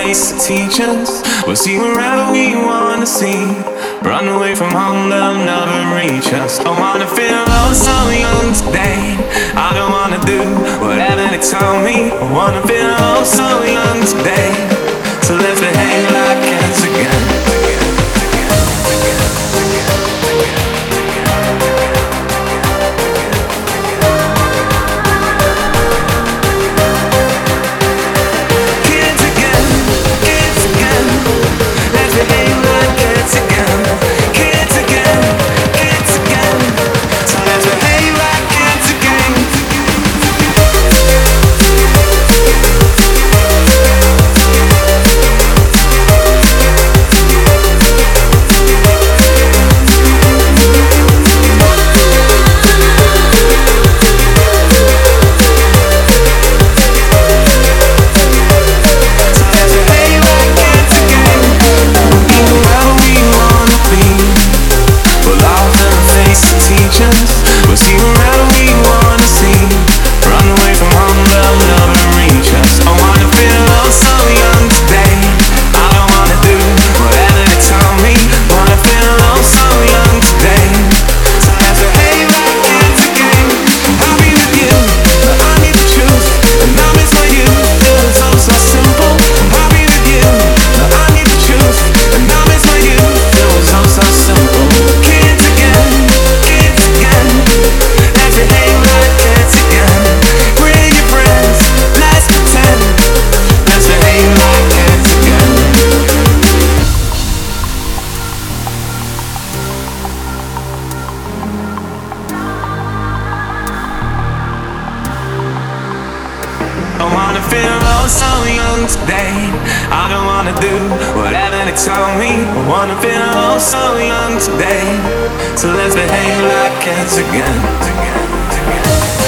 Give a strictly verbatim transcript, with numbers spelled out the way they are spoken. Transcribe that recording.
face the teachers. We'll see wherever we wanna see. Run away from home, they'll never reach us. I wanna feel oh so young today. I don't wanna do whatever they tell me. I wanna feel oh so young today. So let's behave like kids again. I wanna feel oh so young today. I don't wanna do whatever they tell me. I wanna feel oh so young today. So let's behave like kids again.